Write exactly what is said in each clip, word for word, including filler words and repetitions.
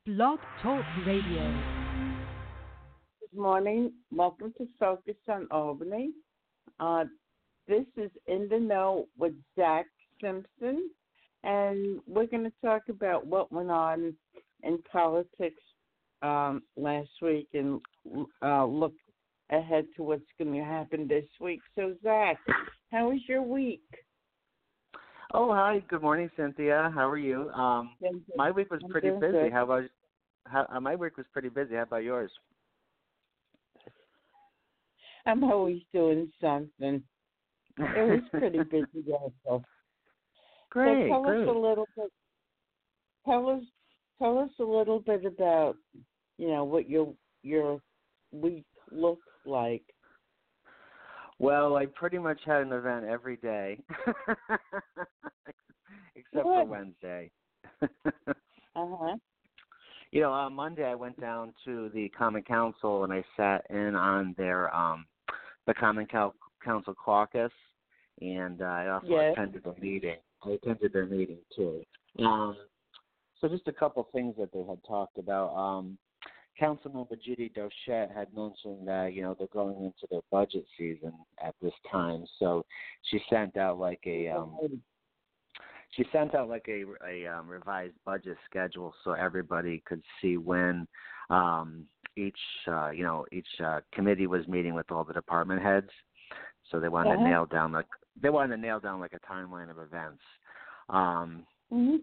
Blog Talk Radio. Good morning. Welcome to Focus on Albany. Uh, this is In the Know with Zach Simpson, and we're going to talk about what went on in politics um, last week and uh, look ahead to what's going to happen this week. So, Zach, how was your week? Oh, hi. Good morning, Cynthia. How are you? Um, my week was pretty busy. Good. How about how, uh, my week was pretty busy. How about yours? I'm always doing something. It was pretty busy also. Great, so tell great. us a little bit. Tell us, tell us a little bit about, you know, what your your week looked like. Well, I pretty much had an event every day, except for Good. Wednesday. Uh-huh. You know, on Monday I went down to the Common Council and I sat in on their um, the Common Cal- Council caucus, and uh, I also Yes. attended the meeting. I attended their meeting too. Um, so just a couple things that they had talked about. Um, Councilmember Judy Dochette had mentioned that, you know, they're going into their budget season at this time, so she sent out like a um, she sent out like a, a um, revised budget schedule so everybody could see when um, each uh, you know each uh, committee was meeting with all the department heads. So they wanted Uh-huh. to nail down like they wanted to nail down like a timeline of events. Um, Mm-hmm.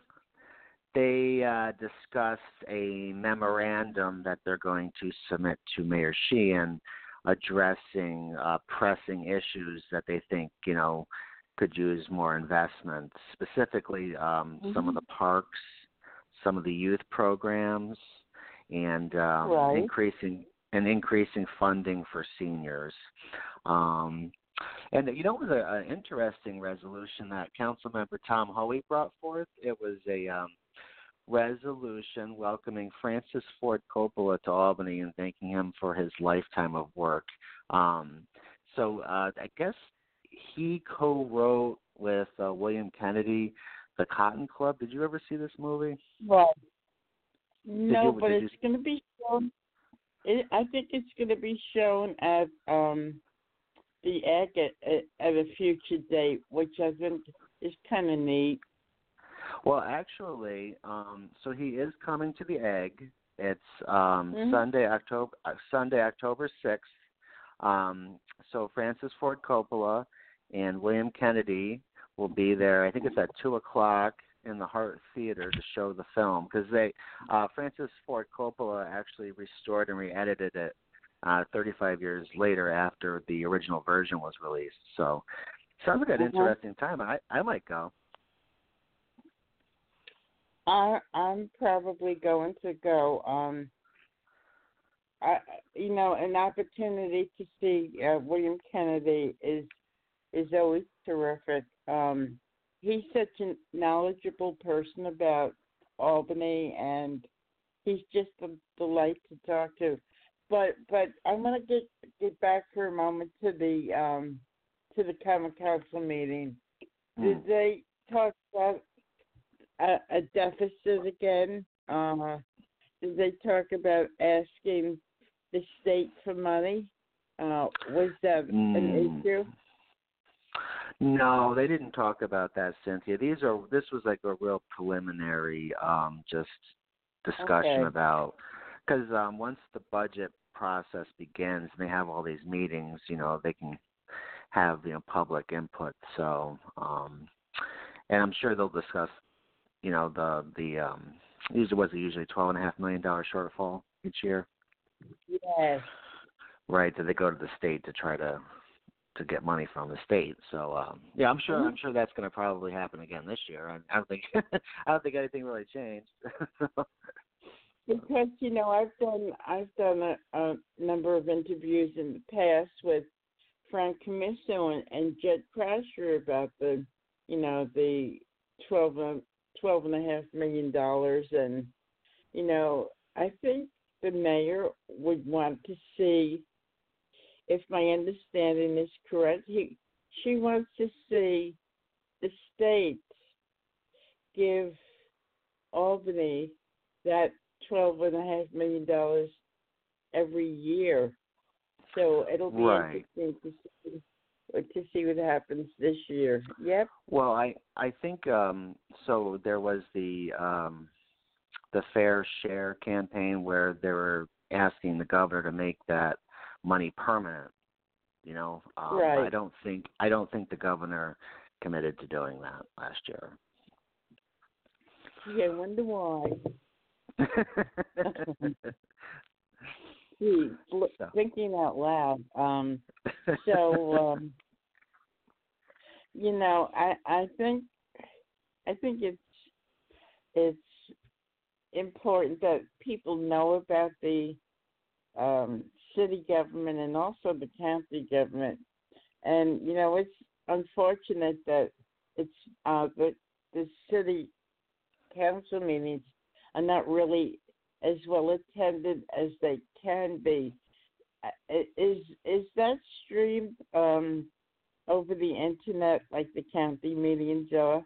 They uh, discussed a memorandum that they're going to submit to Mayor Sheehan addressing uh, pressing issues that they think, you know, could use more investment, specifically um, Mm-hmm. some of the parks, some of the youth programs, and um, Right. increasing and increasing funding for seniors. Um, and you know, it was an interesting resolution that Councilmember Tom Hoey brought forth. It was a um, resolution welcoming Francis Ford Coppola to Albany and thanking him for his lifetime of work. Um, so uh, I guess he co-wrote with uh, William Kennedy The Cotton Club. Did you ever see this movie? Right. No, you- but did it's you- going to be shown. It, I think it's going to be shown at um, the egg at, at, at a future date, which I think is kind of neat. Well, actually, um, so he is coming to the Egg. It's um, Mhm. Sunday, October uh, Sunday, October sixth. Um, so Francis Ford Coppola and William Kennedy will be there. I think it's at two o'clock in the Hart Theater to show the film because they uh, Francis Ford Coppola actually restored and re-edited it uh, thirty-five years later after the original version was released. So sounds like an Mhm. interesting time. I I might go. I, I'm probably going to go. Um, I, you know, an opportunity to see uh, William Kennedy is is always terrific. Um, he's such a knowledgeable person about Albany, and he's just a delight to talk to. But but I want to get get back for a moment to the um, to the Common Council meeting. Did Hmm. they talk about a, a deficit again? Uh, did they talk about asking the state for money? Uh, was that Mm. an issue? No, they didn't talk about that, Cynthia. These are this was like a real preliminary, um, just discussion Okay. about because um, once the budget process begins and they have all these meetings, you know, they can have you know public input. So, um, and I'm sure they'll discuss, you know, the the um, usually was it usually twelve and a half million dollar shortfall each year, Yes. right? That they go to the state to try to to get money from the state. So um, yeah, I'm sure I'm sure that's going to probably happen again this year. I, I don't think I don't think anything really changed. Because you know, I've done I've done a, a number of interviews in the past with Frank Camiso and, and Jed Crasher about the, you know, the twelve and twelve and a half million dollars, and you know, I think the mayor would want to see, if my understanding is correct, he she wants to see the state give Albany that twelve and a half million dollars every year. So it'll be Right. interesting to see to see what happens this year. Yep. Well, I I think um, so. There was the um, the Fair Share campaign where they were asking the governor to make that money permanent. You know, um, Right. I don't think I don't think the governor committed to doing that last year. Yeah, I wonder why. Gee, l- so. thinking out loud. Um, so um, you know, I I think I think it's it's important that people know about the um, city government and also the county government. And you know, it's unfortunate that it's uh, the the city council meetings are not really as well attended as they can be. Uh, Is is that streamed um, over the internet like the county meetings are?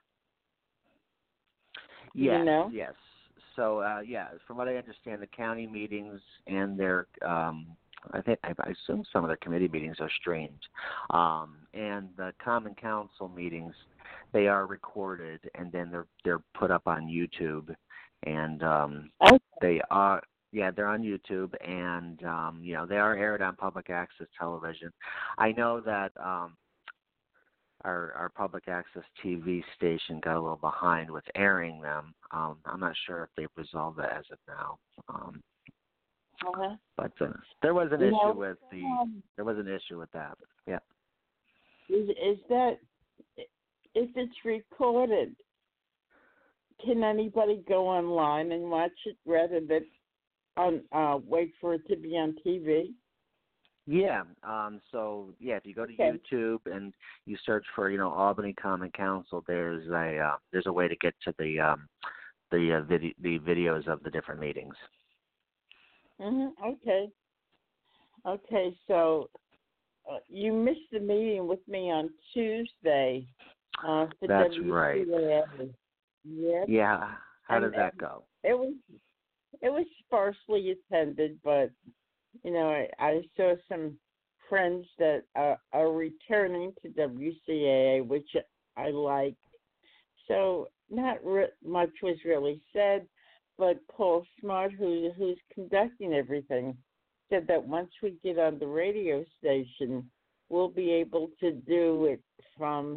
Do Yes, you know? yes. So, uh, yeah, from what I understand, the county meetings and their, um, I think, I I assume some of their committee meetings are streamed, um, and the common council meetings, they are recorded and then they're they're put up on YouTube, and um, Okay. they are. Yeah, they're on YouTube, and um, you know they are aired on public access television. I know that um, our our public access T V station got a little behind with airing them. Um, I'm not sure if they've resolved that as of now. Um, Uh-huh. but uh, there was an You issue know, with the um, there was an issue with that. Yeah. is is that if it's recorded, can anybody go online and watch it rather than on uh, wait for it to be on T V? Yeah. Um, so yeah, if you go to Okay. YouTube and you search for you know Albany Common Council, there's a uh, there's a way to get to the um, the uh, video the videos of the different meetings. Mhm. Okay. Okay. So uh, you missed the meeting with me on Tuesday uh, for That's W C A. right. Yep. Yeah. How And did that uh, go? it was it was sparsely attended, but you know I, I saw some friends that uh, are returning to W C A A, which I like. So not re- much was really said, but Paul Smart, who who's conducting everything, said that once we get on the radio station, we'll be able to do it from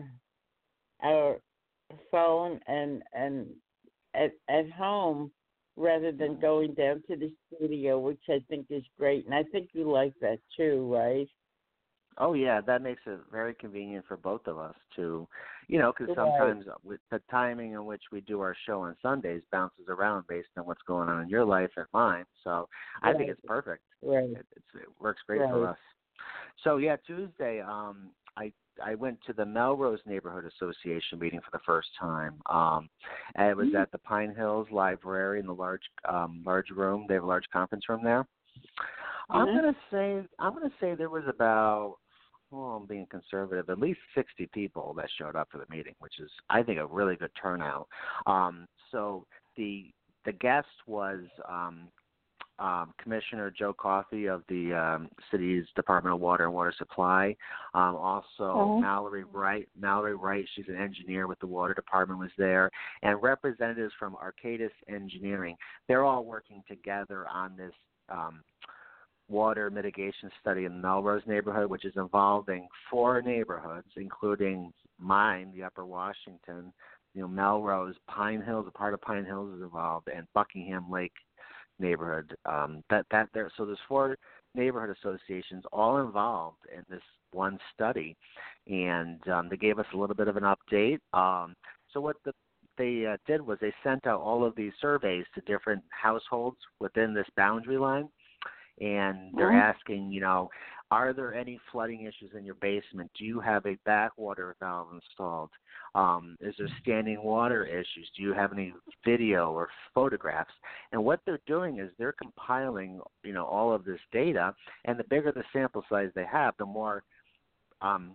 our phone and and at at home rather than going down to the studio, which I think is great. And I think you like that too, right? Oh yeah, that makes it very convenient for both of us to, you know, because Right. sometimes with the timing in which we do our show on Sundays bounces around based on what's going on in your life and mine. So I think Right. it's perfect. Right. It, it's, it works great Right. for us. So yeah, Tuesday, um, I I went to the Melrose Neighborhood Association meeting for the first time. Um, and it was Mm-hmm. at the Pine Hills Library in the large um, large room. They have a large conference room there. I'm Mm-hmm. gonna say I'm gonna say there was about well, I'm being conservative, at least sixty people that showed up for the meeting, which is I think a really good turnout. Um, so the the guest was um, um, Commissioner Joe Coffey of the um, city's Department of Water and Water Supply. Um, also, Uh-huh. Mallory Wright. Mallory Wright, she's an engineer with the Water Department, was there, and representatives from Arcadis Engineering. They're all working together on this um, water mitigation study in the Melrose neighborhood, which is involving four neighborhoods, including mine, the Upper Washington, you know, Melrose, Pine Hills, a part of Pine Hills is involved, and Buckingham Lake neighborhood. Um, that that there, so there's four neighborhood associations all involved in this one study, and um, they gave us a little bit of an update. Um, so what the they uh, did was they sent out all of these surveys to different households within this boundary line, and they're Uh-huh. asking, you know, are there any flooding issues in your basement? Do you have a backwater valve installed? Um, is there standing water issues? Do you have any video or photographs? And what they're doing is they're compiling, you know, all of this data, and the bigger the sample size they have, the more um,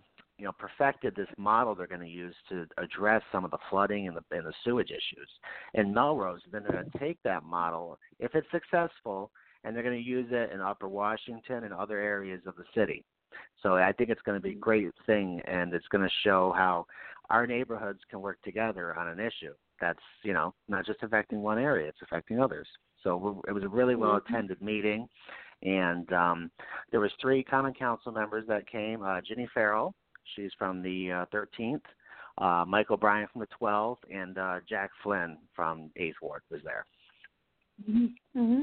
you know, perfected this model they're going to use to address some of the flooding and the, and the sewage issues in Melrose. Then they're going to take that model, if it's successful, and they're going to use it in Upper Washington and other areas of the city. So I think it's going to be a great thing, and it's going to show how our neighborhoods can work together on an issue that's, you know, not just affecting one area, it's affecting others. So we're, it was a really well-attended meeting, and um, there was three Common Council members that came. Uh, Ginny Farrell, she's from the uh, thirteenth, uh, Mike O'Brien from the twelfth, and uh, Jack Flynn from eighth Ward was there. Mm-hmm. Mm-hmm.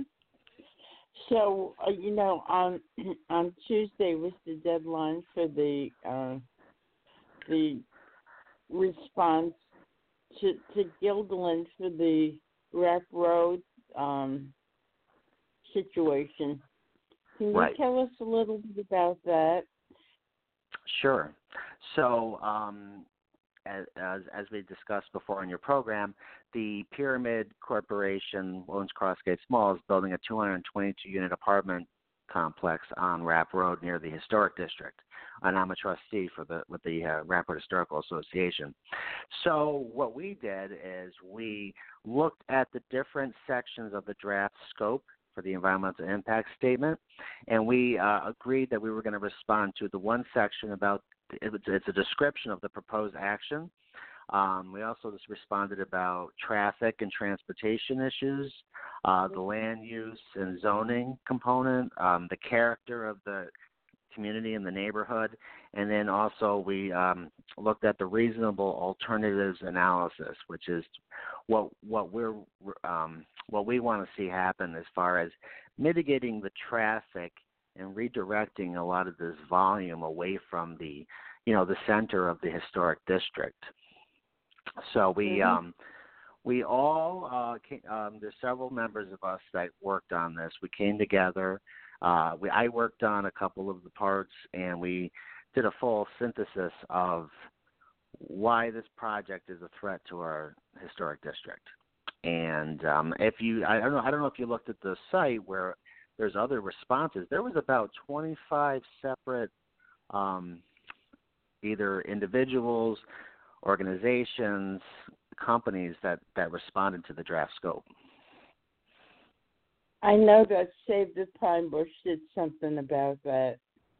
So, uh, you know, on on Tuesday was the deadline for the uh, the response to, to Gilderland for the Rapp Road um, situation. Can you Right. tell us a little bit about that? Sure. So, um, as, as as we discussed before in your program, the Pyramid Corporation, Owens Crossgates Mall, is building a two hundred twenty-two unit apartment complex on Rapp Road near the Historic District. And I'm a trustee for the with the uh, Rapp Road Historical Association. So what we did is we looked at the different sections of the draft scope for the environmental impact statement, and we uh, agreed that we were going to respond to the one section about it's a description of the proposed action. Um, we also just responded about traffic and transportation issues, uh, the land use and zoning component, um, the character of the community and the neighborhood, and then also we um, looked at the reasonable alternatives analysis, which is what what we're um, what we want to see happen as far as mitigating the traffic and redirecting a lot of this volume away from the, you know, the center of the historic district. So we mm-hmm. um, we all uh, came, um, there's several members of us that worked on this. We came together. Uh, we I worked on a couple of the parts, and we did a full synthesis of why this project is a threat to our historic district. And um, if you, I don't know, I don't know if you looked at the site where there's other responses. There was about twenty-five separate, um, either individuals, organizations, companies that, that responded to the draft scope. I know that Save the Pine Bush did something about that.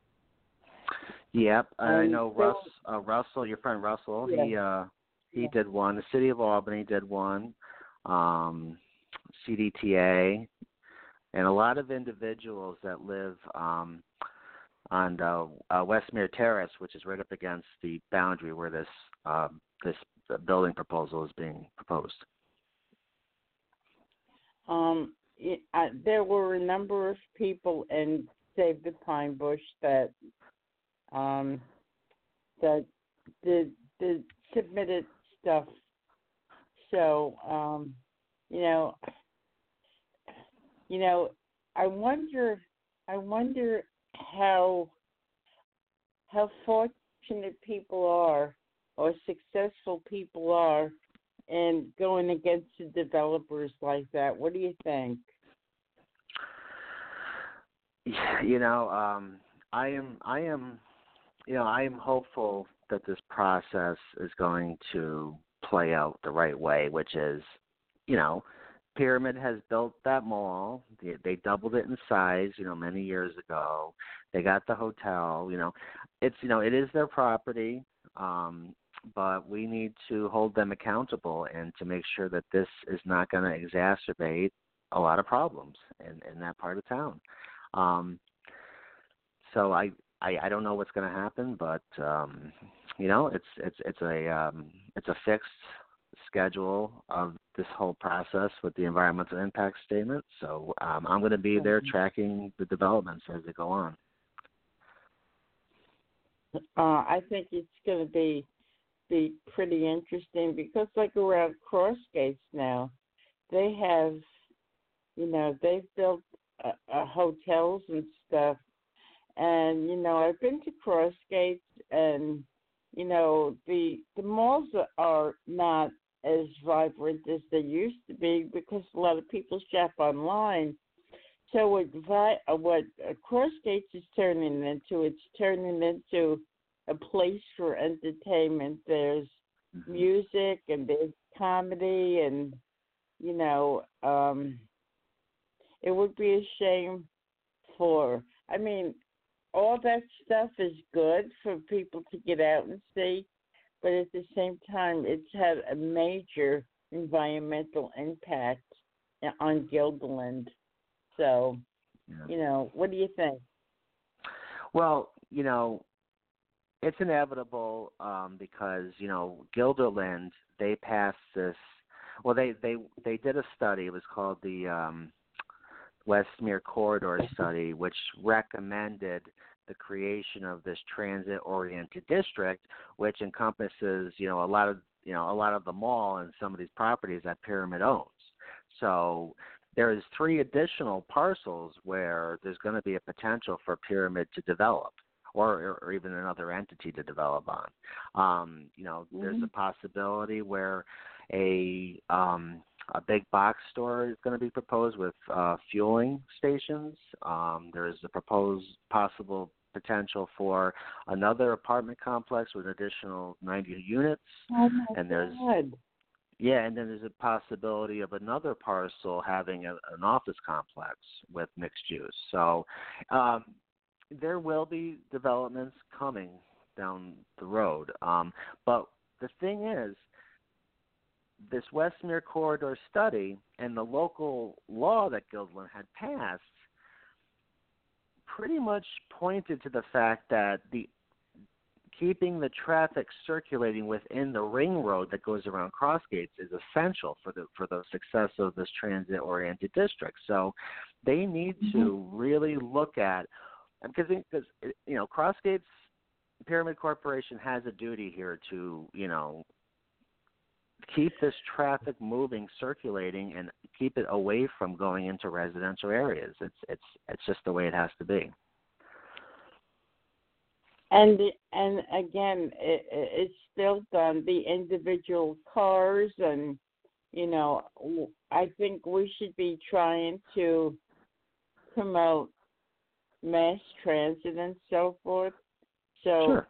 Yep, um, I know so, Russ, uh, Russell, your friend Russell. Yeah. He uh, he Yeah. did one. The City of Albany did one. Um, C D T A, and a lot of individuals that live um, on uh, uh, Westmere Terrace, which is right up against the boundary where this um, this building proposal is being proposed. Um, it, uh, there were a number of people in Save the Pine Bush that um, that did, did submitted stuff. So um, you know, you know, I wonder, I wonder how how fortunate people are, or successful people are, in going against the developers like that. What do you think? You know, um, I am, I am, you know, I am hopeful that this process is going to play out the right way, which is, you know, Pyramid has built that mall. They, they doubled it in size, you know, many years ago. They got the hotel. You know, it's, you know, it is their property, um, but we need to hold them accountable and to make sure that this is not going to exacerbate a lot of problems in, in that part of town. Um, so I, I, I don't know what's going to happen, but um, you know, it's it's it's a um, it's a fixed schedule of this whole process with the environmental impact statement. So um, I'm going to be there tracking the developments as they go on. Uh, I think it's going to be be pretty interesting because, like around Crossgates now, they have, you know, they've built uh, uh, hotels and stuff. And, you know, I've been to Crossgates, and, you know, the the malls are not as vibrant as they used to be because a lot of people shop online. So what, Vi- uh, what uh, Crossgates is turning into, it's turning into a place for entertainment. There's Mm-hmm. music and there's comedy, and you know, um, it would be a shame for. I mean, all that stuff is good for people to get out and see, but at the same time, it's had a major environmental impact on Gilderland. So, Yeah. you know, what do you think? Well, you know, it's inevitable um, because, you know, Gilderland, they passed this, well, they, they, they did a study. It was called the um, Westmere Corridor Study, which recommended the creation of this transit-oriented district, which encompasses, you know, a lot of, you know, a lot of the mall and some of these properties that Pyramid owns. So there's three additional parcels where there's going to be a potential for Pyramid to develop, or or even another entity to develop on. Um, you know, mm-hmm. There's a possibility where a um, a big box store is going to be proposed with uh, fueling stations. Um, there's a proposed possible potential for another apartment complex with additional ninety units. Oh my and there's God. Yeah, and then there's a possibility of another parcel having a, an office complex with mixed use. So um, there will be developments coming down the road. Um, but the thing is, this Westmere Corridor study and the local law that Gilderland had passed pretty much pointed to the fact that the keeping the traffic circulating within the ring road that goes around Crossgates is essential for the for the success of this transit-oriented district. So they need mm-hmm. to really look at, because because you know Crossgates Pyramid Corporation has a duty here to you know keep this traffic moving, circulating, and keep it away from going into residential areas. It's it's it's just the way it has to be. And and again, it, it's still done. The individual cars, and you know, I think we should be trying to promote mass transit and so forth. So sure.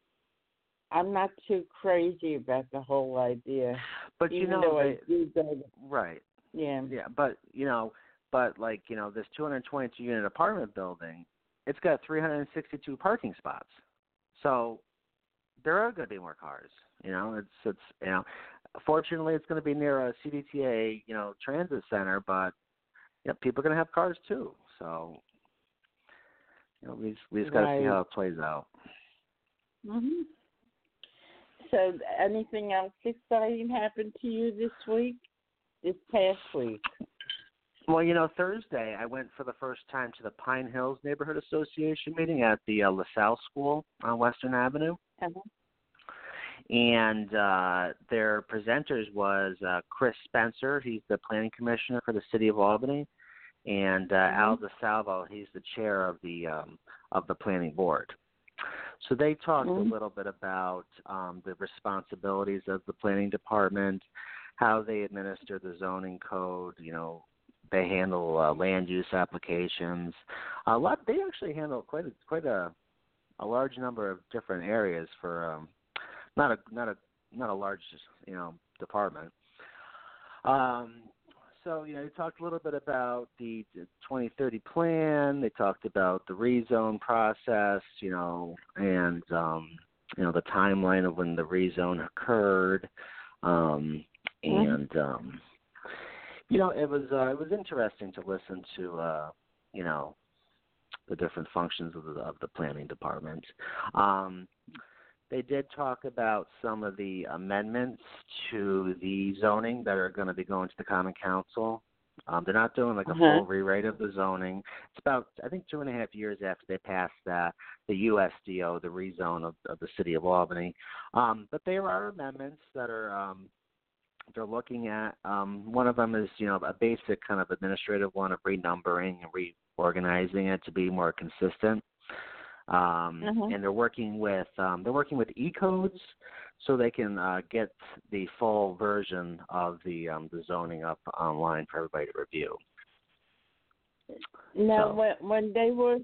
I'm not too crazy about the whole idea. But you know, I do go, right? Yeah. Yeah, but you know, but like you know, this two hundred twenty-two unit apartment building, it's got three hundred sixty-two parking spots. So there are going to be more cars. You know, it's it's you know, fortunately it's going to be near a C D T A you know transit center, but you know, people are going to have cars too. So you know, we just, we just got to right. see how it plays out. Mhm. So, anything else exciting happened to you this week? This past week? Well, you know, Thursday I went for the first time to the Pine Hills Neighborhood Association meeting at the uh, LaSalle School on Western Avenue. Uh-huh. And uh, their presenters was uh, Chris Spencer. He's the planning commissioner for the city of Albany. And uh, mm-hmm. Al DeSalvo, he's the chair of the um, of the planning board. So they talked mm-hmm. a little bit about um, the responsibilities of the planning department, how they administer the zoning code, you know, they handle uh, land use applications. A lot. They actually handle quite a, quite a a large number of different areas for um, not a not a not a large you know department. Um, so you know, they talked a little bit about the, the twenty thirty plan. They talked about the rezone process, you know, and um, you know the timeline of when the rezone occurred, um, and um, you know, it was uh, it was interesting to listen to, uh, you know, the different functions of the of the planning department. Um, they did talk about some of the amendments to the zoning that are going to be going to the Common Council. Um, they're not doing like a uh-huh. full rewrite of the zoning. It's about, I think, two and a half years after they passed that, the U S D O, the rezone of, of the city of Albany. Um, but there are amendments that are um, they're looking at. Um, one of them is, you know, a basic kind of administrative one of renumbering and reorganizing it to be more consistent. Um, uh-huh. And they're working with um, they're working with E-codes so they can uh, get the full version of the um, the zoning up online for everybody to review. Now, so. when when they were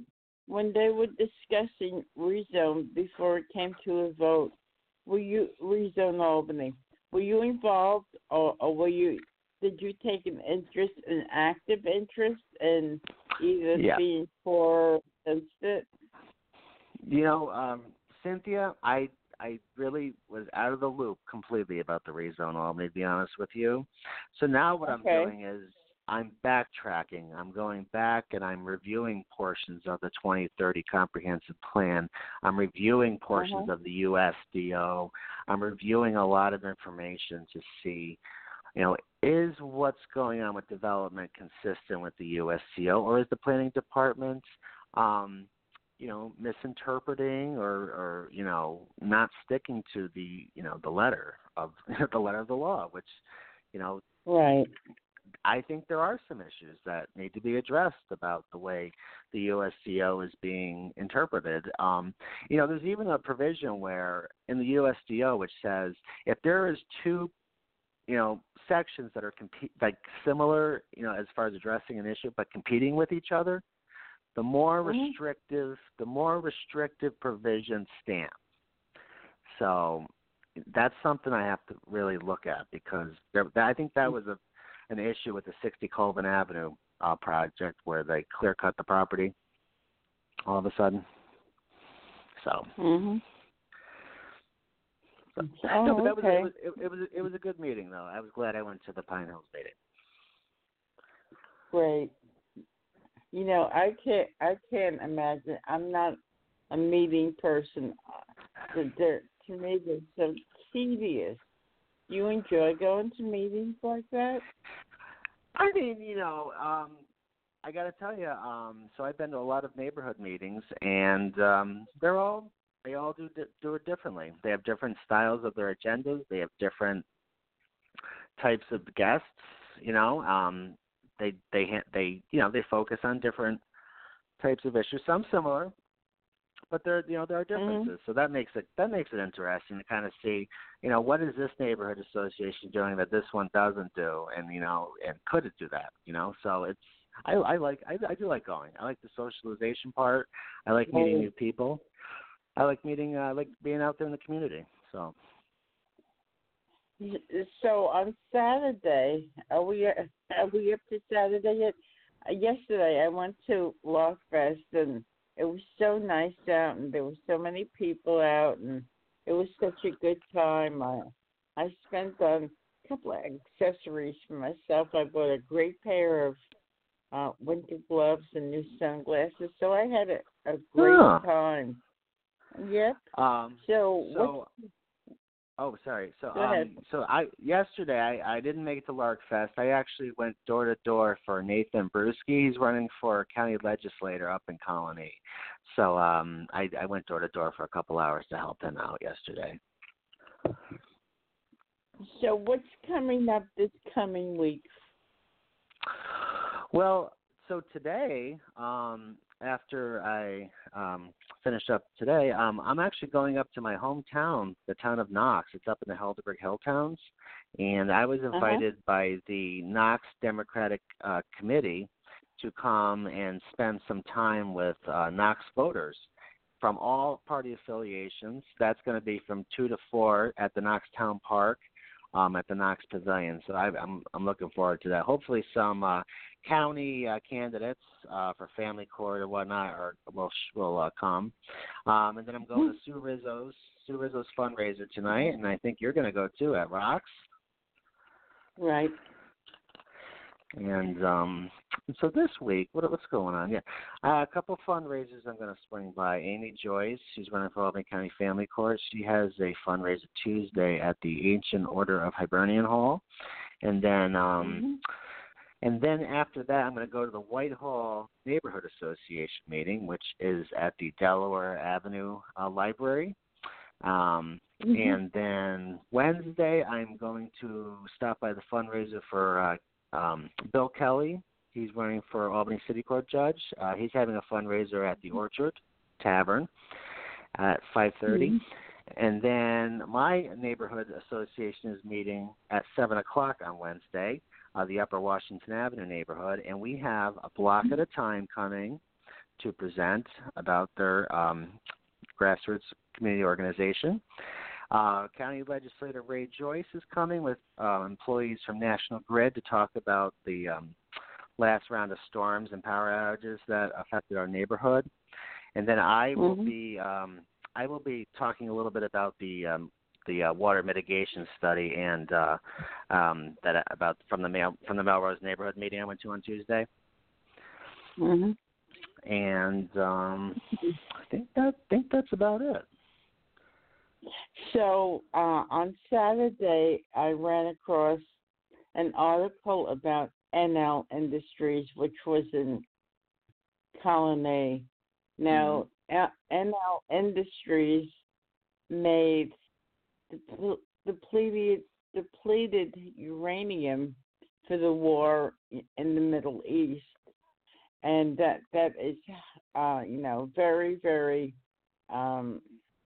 when they were discussing rezone before it came to a vote, were you rezone Albany? Were you involved, or, or were you? Did you take an interest, an active interest in either Yeah. being for or against it? You know, um, Cynthia, I I really was out of the loop completely about the rezone Albany, to be honest with you. So now what Okay. I'm doing is I'm backtracking. I'm going back and I'm reviewing portions of the twenty thirty comprehensive plan. I'm reviewing portions Uh-huh. of the U S D O. I'm reviewing a lot of information to see, you know, is what's going on with development consistent with the U S C O, or is the planning department, um, you know, misinterpreting or, or, you know, not sticking to the, you know, the letter of the letter of the law, which, you know, Right. I think there are some issues that need to be addressed about the way the U S C O is being interpreted. Um, you know, there's even a provision where in the U S D O which says if there is two, you know, sections that are comp- like similar, you know, as far as addressing an issue but competing with each other, the more Mhm. restrictive, the more restrictive provisions stand. So that's something I have to really look at because there, I think that was a an issue with the sixty Colvin Avenue uh, project where they clear cut the property all of a sudden. So, Mhm. so Oh, no, but that was okay. it was it, it was it was a good meeting though. I was glad I went to the Pine Hills meeting. Great. You know, I can't. I can't imagine. I'm not a meeting person. They're, they're, to me, they're so tedious. You enjoy going to meetings like that? I mean, you know, um, I got to tell you, um, so I've been to a lot of neighborhood meetings, and um, they're all they all do do it differently. They have different styles of their agendas. They have different types of guests. You know, um, they they they you know they focus on different types of issues. Some similar, but there you know there are differences. Mm-hmm. So that makes it that makes it interesting to kind of see, you know, what is this neighborhood association doing that this one doesn't do, and you know, and could it do that? You know, so it's I, I like I, I do like going. I like the socialization part. I like meeting Right. new people. I like meeting. Uh, I like being out there in the community. So. So on Saturday, are we are we up to Saturday yet? Uh, yesterday I went to Lock Fest and it was so nice out and there were so many people out and it was such a good time. I I spent on a couple of accessories for myself. I bought a great pair of uh, winter gloves and new sunglasses. So I had a, a great Huh. time. Yep. Um. So, So. Oh, sorry. So, Go ahead. um, so I yesterday I, I didn't make it to Lark Fest. I actually went door to door for Nathan Brusky. He's running for county legislator up in Colony. So, um, I, I went door to door for a couple hours to help him out yesterday. So what's coming up this coming week? Well, so today, um, after I um, finish up today, um, I'm actually going up to my hometown, the town of Knox. It's up in the Helderberg Hill Towns, and I was invited uh-huh. by the Knox Democratic uh, Committee to come and spend some time with uh, Knox voters from all party affiliations. That's going to be from two to four at the Knox Town Park. Um, at the Knox Pavilion, so I, I'm I'm looking forward to that. Hopefully, some uh, county uh, candidates uh, for family court or whatnot or will will uh, come. Um, and then I'm going to Sue Rizzo's Sue Rizzo's fundraiser tonight, and I think you're going to go too at Rocks. Right. And um, so this week, what what's going on? Yeah, uh, a couple of fundraisers I'm going to swing by. Amy Joyce, she's running for Albany County Family Court. She has a fundraiser Tuesday at the Ancient Order of Hibernian Hall, and then um, mm-hmm. and then after that, I'm going to go to the Whitehall Neighborhood Association meeting, which is at the Delaware Avenue uh, Library. Um, mm-hmm. And then Wednesday, I'm going to stop by the fundraiser for uh, Um, Bill Kelly. He's running for Albany City Court judge. Uh, he's having a fundraiser at the Orchard Tavern at five thirty. Mm-hmm. And then my neighborhood association is meeting at seven o'clock on Wednesday, uh, the Upper Washington Avenue neighborhood, and we have a block at a time coming to present about their um, grassroots community organization. Uh, County Legislator Ray Joyce is coming with uh, employees from National Grid to talk about the um, last round of storms and power outages that affected our neighborhood. And then I will mm-hmm. be um, I will be talking a little bit about the um, the uh, water mitigation study and uh, um, that about from the Mel- from the Melrose neighborhood meeting I went to on Tuesday. Mm-hmm. And um, I think that think that's about it. So uh, on Saturday, I ran across an article about N L Industries, which was in Colony. Now, mm-hmm. N L Industries made depleted depleted uranium for the war in the Middle East, and that that is, uh, you know, very very um,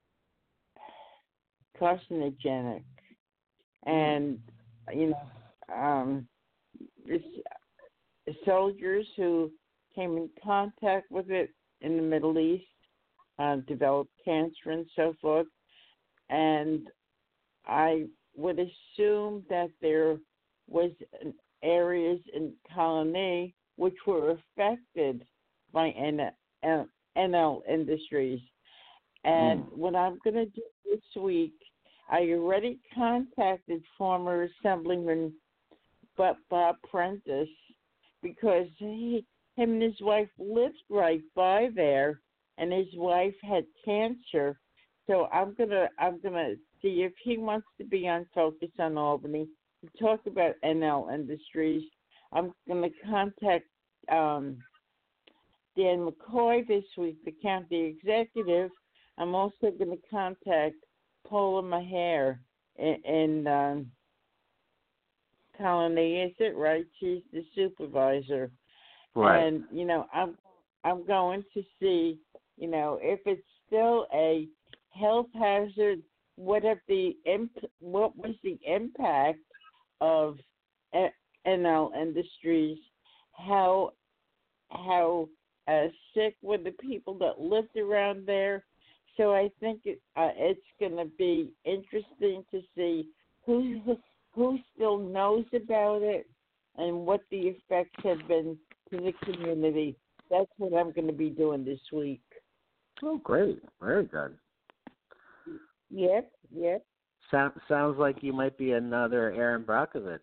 carcinogenic, and you know, um, this, soldiers who came in contact with it in the Middle East uh, developed cancer and so forth, and I would assume that there was areas in Colony which were affected by N L Industries. And mm. what I'm going to do this week, I already contacted former Assemblyman Bob Prentice because he, him and his wife lived right by there, and his wife had cancer. So I'm gonna I'm gonna see if he wants to be on Focus on Albany to talk about N L Industries. I'm gonna contact um, Dan McCoy this week, the county executive. I'm also gonna contact Paula Maher in, in um, Colony. Is it right? She's the supervisor. Right. And you know, I'm I'm going to see, you know, if it's still a health hazard. What if the imp- what was the impact of N L Industries? How how uh, sick were the people that lived around there? So I think it, uh, it's going to be interesting to see who who still knows about it and what the effects have been to the community. That's what I'm going to be doing this week. Oh, great! Very good. Yep, yep. So, sounds like you might be another Aaron Brockovich.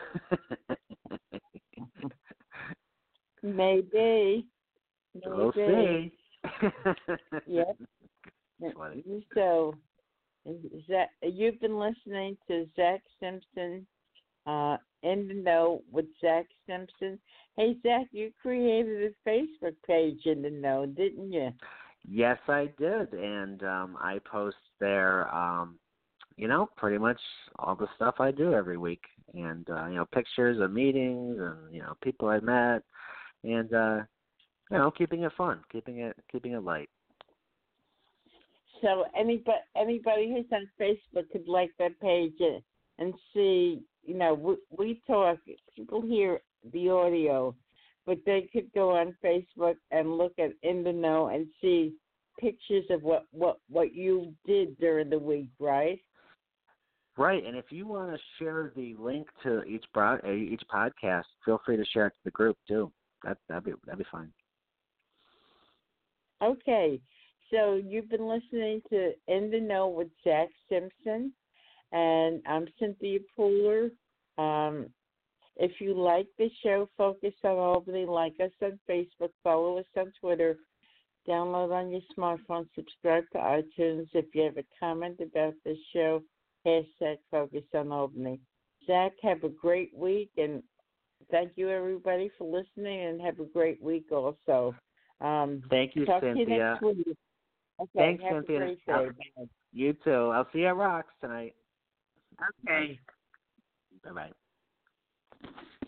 Maybe. We'll see. Yep. Funny. So, Zach, you've been listening to Zach Simpson, uh, In the Know with Zach Simpson. Hey, Zach, you created a Facebook page, In the Know, didn't you? Yes, I did, and um, I post there, um, you know, pretty much all the stuff I do every week, and uh, you know, pictures of meetings and you know, people I met, and uh, you know, keeping it fun, keeping it keeping it light. So anybody anybody who's on Facebook could like that page and see, you know, we, we talk, people hear the audio, but they could go on Facebook and look at In the Know and see pictures of what, what, what you did during the week, right? Right, and if you want to share the link to each broad, each podcast, feel free to share it to the group too. That that'd be that'd be fine. Okay, so you've been listening to In the Know with Zach Simpson, and I'm Cynthia Pooler. Um, If you like the show, Focus on Albany, like us on Facebook, follow us on Twitter, download on your smartphone, subscribe to iTunes. If you have a comment about the show, hashtag Focus on Albany. Zach, have a great week, and thank you, everybody, for listening, and have a great week also. Um, Thank you, talk Cynthia. To you next week. Okay, Thanks, have Cynthia. A great day. You too. I'll see you at Rocks tonight. Okay. Bye-bye.